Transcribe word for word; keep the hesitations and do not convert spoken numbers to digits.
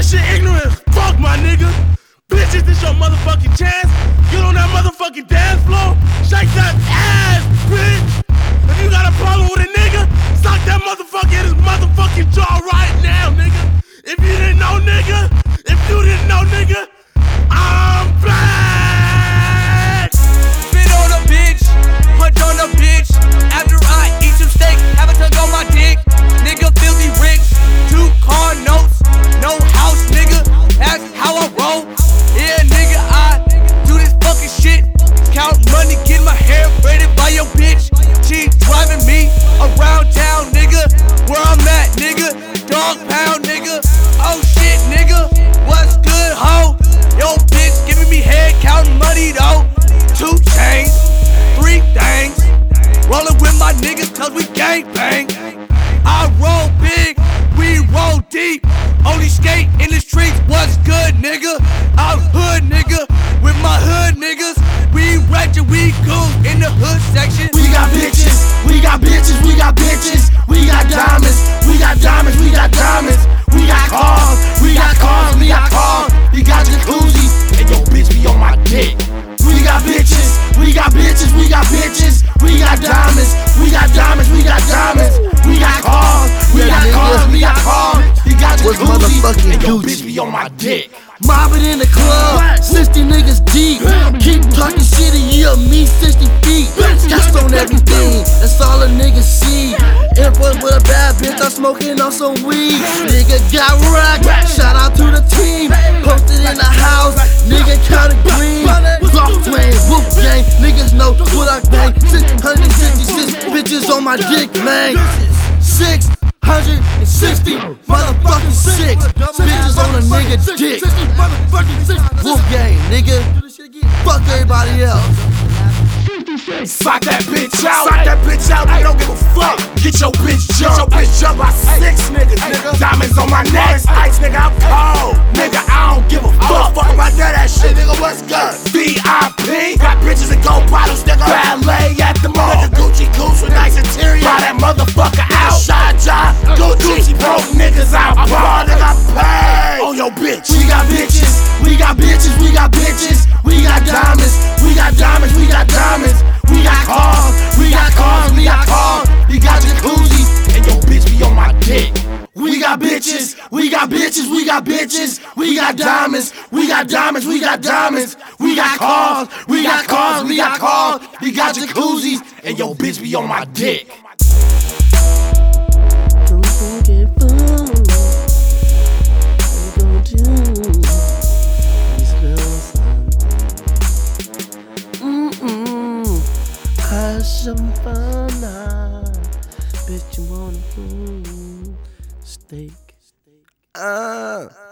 This shit ignorant as fuck, my nigga. Bitches, this your motherfucking chance. Get on that motherfucking dance floor. Shake that ass, bitch. If you got a problem with a nigga, suck that motherfucker in his motherfucking jaw right now, nigga. If you didn't know, nigga. If you didn't know, nigga. I'm back. Spit on a bitch, punch on a bitch. After I eat some steak, have a tug on my dick. Nigga filthy rich, two car notes, no house, nigga. That's how I roll. Yeah, nigga, I do this fucking shit. Count money, get my hair braided by your bitch. She driving me around town, nigga. Where I'm at, nigga. Dog pound, nigga. Oh shit, nigga. What's good, ho? Yo, bitch, giving me head, counting money, though. Two chains, three things. Rolling with my niggas, cause we gang bang. I roll big, we roll deep. Only skate in the streets, what's good, nigga? I'm hood, nigga, with my hood niggas. We ratchet, we cool in the hood section. We got bitches, we got bitches, we got bitches. We got diamonds, we got diamonds, we got diamonds. We got cars, we got cars, we got cars. We got jacuzzis, and your bitch be on my dick. We got bitches, we got bitches, we got bitches. We got diamonds, we got diamonds, we got diamonds. We got cars, we got cars, we got cars. We got jacuzzis, and your bitch be on my dick. Mobbing in the club, sixty niggas deep. Keep talking shit and you me sixty feet. Cast on everything, that's all a nigga see. Airport with a bad bitch, I'm smoking on some weed. Nigga got rocked, shout out to the team. Posted in the house, nigga counted green. Golf playing, whoop gang, niggas know what I bang. six hundred sixty-six bitches on my dick, man. Six hundred sixty motherfucking six bitches on a nigga dick. Wolf gang, nigga. Fuck everybody else. Sock that bitch out, sock that bitch out, I don't give a fuck. Get your bitch jump, get your bitch jump by six niggas, nigga. Diamonds on my neck, ice, nigga, I'm cold. Nigga, I don't give a fuck. Fuck about that ass shit, nigga, what's good? V I P, got bitches and gold bottles, nigga. Ballet at the mall, nigga, Gucci goose with nice interior. Buy that motherfucker out. Shot job, Gucci broke niggas out. I bought, nigga, pay on your bitch. We got bitches, we got bitches, we got bitches. We got diamonds, we got diamonds, we got diamonds. We got cars, we got cars, we got cars. We got jacuzzis, and your bitch be on my dick. We got bitches, we got bitches, we got bitches. We got diamonds, we got diamonds, we got diamonds. We got cars, we got cars, we got cars. We got jacuzzis, and your bitch be on my dick. Don't forget food. Don't do these girls. Mm-mm. Have some fun now. Bitch, you wanna food steak. Ah.